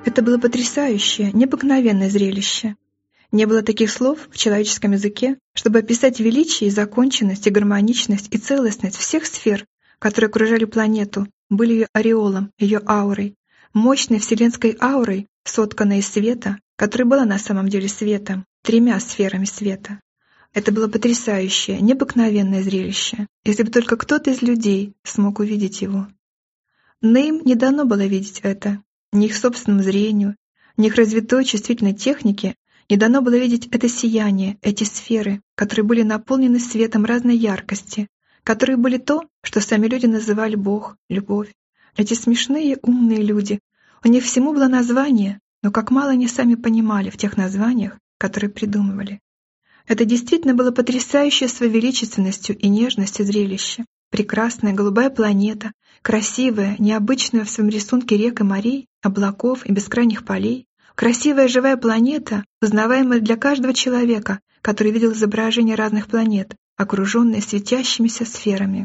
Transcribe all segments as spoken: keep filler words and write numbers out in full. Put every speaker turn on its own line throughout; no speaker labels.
Это было потрясающее, необыкновенное зрелище. Не было таких слов в человеческом языке, чтобы описать величие и законченность, и гармоничность, и целостность всех сфер, которые окружали планету, были ее ореолом, ее аурой, мощной вселенской аурой, сотканной из света, которая была на самом деле светом, тремя сферами света. Это было потрясающее, необыкновенное зрелище, если бы только кто-то из людей смог увидеть его. Но им не дано было видеть это, ни их собственному зрению, ни их развитой чувствительной технике не дано было видеть это сияние, эти сферы, которые были наполнены светом разной яркости, которые были то, что сами люди называли Бог, любовь. Эти смешные, умные люди, у них всему было название, но как мало они сами понимали в тех названиях, которые придумывали. Это действительно было потрясающее своей величественностью и нежностью зрелище. Прекрасная голубая планета, красивая, необычная в своем рисунке рек и морей, облаков и бескрайних полей, красивая живая планета, узнаваемая для каждого человека, который видел изображения разных планет, окруженные светящимися сферами.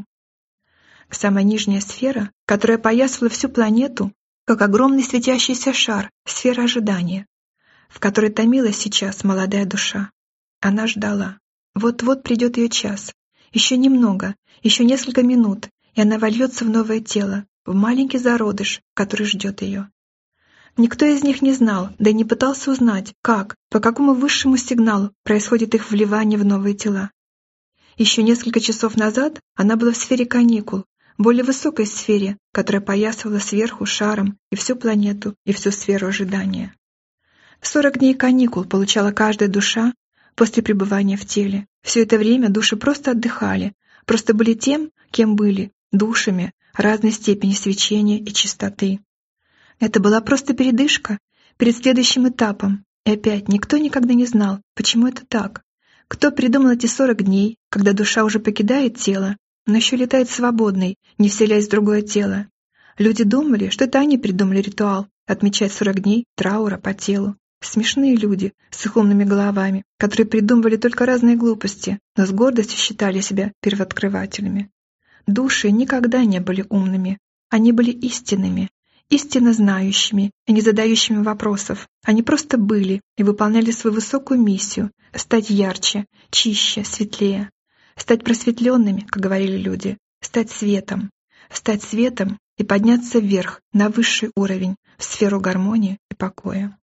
Самая нижняя сфера, которая опоясывала всю планету, как огромный светящийся шар, сфера ожидания, в которой томилась сейчас молодая душа. Она ждала. Вот-вот придет ее час. Еще немного, еще несколько минут, и она вольется в новое тело, в маленький зародыш, который ждет ее. Никто из них не знал, да и не пытался узнать, как, по какому высшему сигналу происходит их вливание в новые тела. Еще несколько часов назад она была в сфере каникул, более высокой сфере, которая поясывала сверху шаром и всю планету, и всю сферу ожидания. Сорок дней каникул получала каждая душа после пребывания в теле. Все это время души просто отдыхали, просто были тем, кем были, душами разной степени свечения и чистоты. Это была просто передышка перед следующим этапом, и опять никто никогда не знал, почему это так. Кто придумал эти сорок дней, когда душа уже покидает тело, но еще летает свободной, не вселяясь в другое тело? Люди думали, что это они придумали ритуал отмечать сорок дней траура по телу. Смешные люди с их умными головами, которые придумывали только разные глупости, но с гордостью считали себя первооткрывателями. Души никогда не были умными, они были истинными, истинно знающими и не задающими вопросов. Они просто были и выполняли свою высокую миссию — стать ярче, чище, светлее, стать просветленными, как говорили люди, стать светом, стать светом и подняться вверх, на высший уровень, в сферу гармонии и покоя.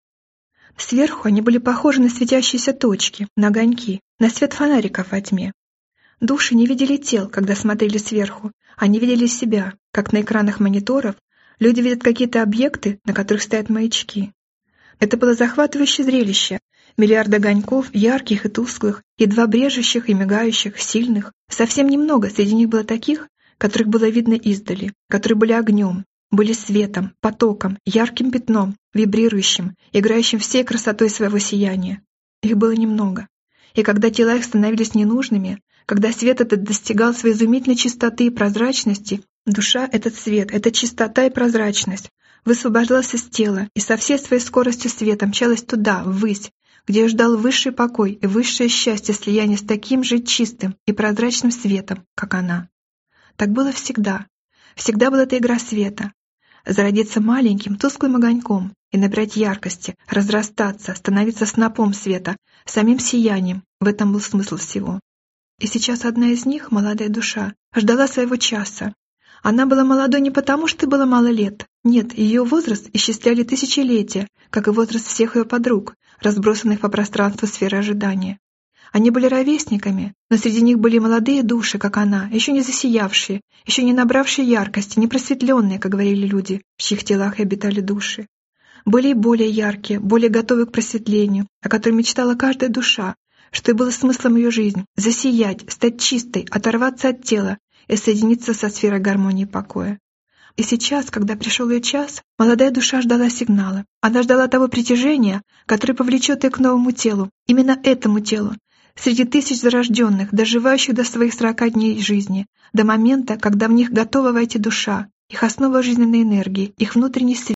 Сверху они были похожи на светящиеся точки, на огоньки, на свет фонариков во тьме. Души не видели тел, когда смотрели сверху, они видели себя, как на экранах мониторов люди видят какие-то объекты, на которых стоят маячки. Это было захватывающее зрелище. Миллиарды огоньков, ярких и тусклых, едва брежущих и мигающих, сильных. Совсем немного среди них было таких, которых было видно издали, которые были огнем, были светом, потоком, ярким пятном, вибрирующим, играющим всей красотой своего сияния. Их было немного. И когда тела их становились ненужными, когда свет этот достигал своей изумительной чистоты и прозрачности, душа, этот свет, эта чистота и прозрачность, высвобождалась из тела и со всей своей скоростью света мчалась туда, ввысь, где ее ждал высший покой и высшее счастье слияния с таким же чистым и прозрачным светом, как она. Так было всегда. Всегда была эта игра света. Зародиться маленьким, тусклым огоньком и набирать яркости, разрастаться, становиться снопом света, самим сиянием — в этом был смысл всего. И сейчас одна из них, молодая душа, ждала своего часа. Она была молодой не потому, что было мало лет. Нет, ее возраст исчисляли тысячелетия, как и возраст всех ее подруг, разбросанных по пространству сферы ожидания. Они были ровесниками, но среди них были молодые души, как она, еще не засиявшие, еще не набравшие яркости, не просветленные, как говорили люди, в чьих телах и обитали души. Были и более яркие, более готовые к просветлению, о котором мечтала каждая душа, что и было смыслом ее жизни — засиять, стать чистой, оторваться от тела и соединиться со сферой гармонии и покоя. И сейчас, когда пришел ее час, молодая душа ждала сигнала. Она ждала того притяжения, которое повлечет ее к новому телу, именно этому телу, среди тысяч зарожденных, доживающих до своих сорока дней жизни, до момента, когда в них готова войти душа, их основа жизненной энергии, их внутренний свет.